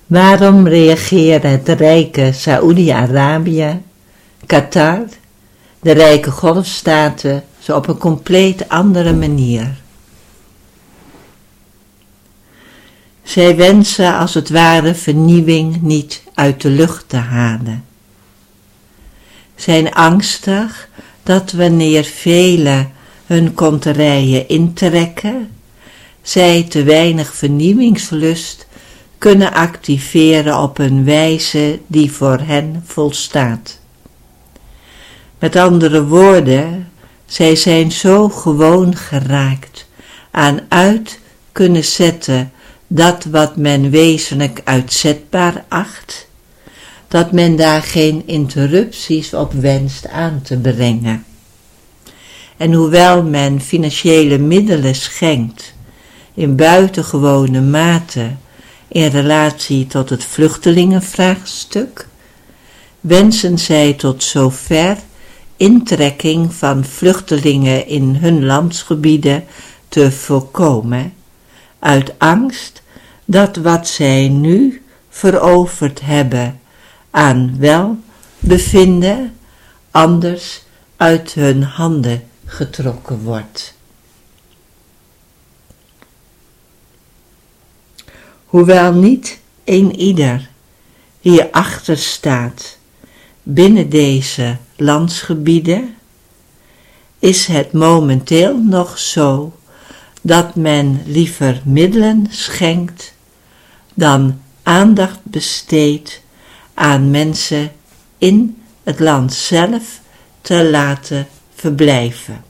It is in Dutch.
Waarom reageren het rijke Saoedi-Arabië, Qatar, de rijke golfstaten zo op een compleet andere manier? Zij wensen als het ware vernieuwing niet uit de lucht te halen. Zijn angstig dat wanneer velen hun konterijen intrekken, zij te weinig vernieuwingslust kunnen activeren op een wijze die voor hen volstaat. Met andere woorden, zij zijn zo gewoon geraakt aan uit kunnen zetten dat wat men wezenlijk uitzetbaar acht, dat men daar geen interrupties op wenst aan te brengen. En hoewel men financiële middelen schenkt in buitengewone mate in relatie tot het vluchtelingenvraagstuk, wensen zij tot zover intrekking van vluchtelingen in hun landsgebieden te voorkomen, uit angst dat wat zij nu veroverd hebben aan welbevinden anders uit hun handen getrokken wordt. Hoewel niet een ieder hierachter staat binnen deze landsgebieden, is het momenteel nog zo dat men liever middelen schenkt dan aandacht besteedt aan mensen in het land zelf te laten verblijven.